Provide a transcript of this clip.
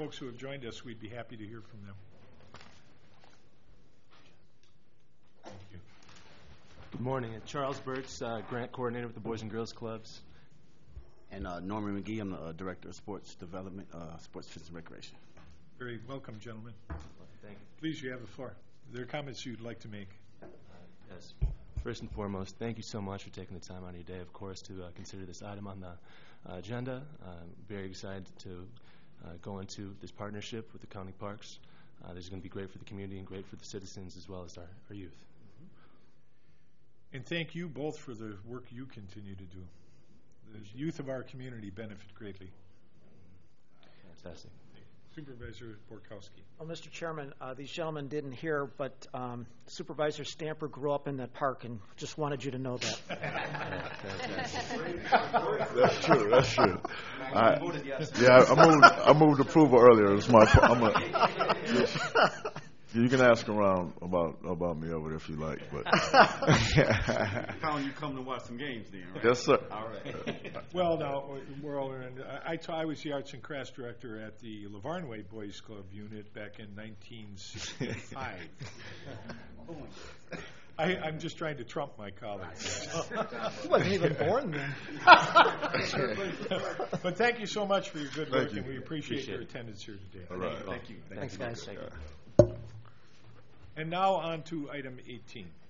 folks who have joined us, we'd be happy to hear from them. Thank you. Good morning. Charles Burks, grant coordinator with the Boys and Girls Clubs. And Norman McGee, I'm the Director of Sports Development, Sports Fitness and Recreation. Very welcome, gentlemen. Thank you. Please, you have the floor. Are there comments you'd like to make? Yes. First and foremost, thank you so much for taking the time out of your day, of course, to consider this item on the agenda. Very excited to go into this partnership with the county parks. This is going to be great for the community and great for the citizens as well as our youth. And thank you both for the work you continue to do. The youth of our community benefit greatly. Fantastic. Supervisor Borkowski. Well, Mr. Chairman, these gentlemen didn't hear, but Supervisor Stamper grew up in that park and just wanted you to know that. That's true. That's true. I moved approval earlier. It's my. You can ask around about me over there if you like, but. Found you come to watch some games then, right? Yes, sir. All right. Well, now, we're all in. I was the arts and crafts director at the Lavarnway Boys Club unit back in 1965. I'm just trying to trump my colleagues. He wasn't even born then. But thank you so much for your good work, and we appreciate your attendance here today. All right. Thank you. Thanks, guys. And now on to item 18.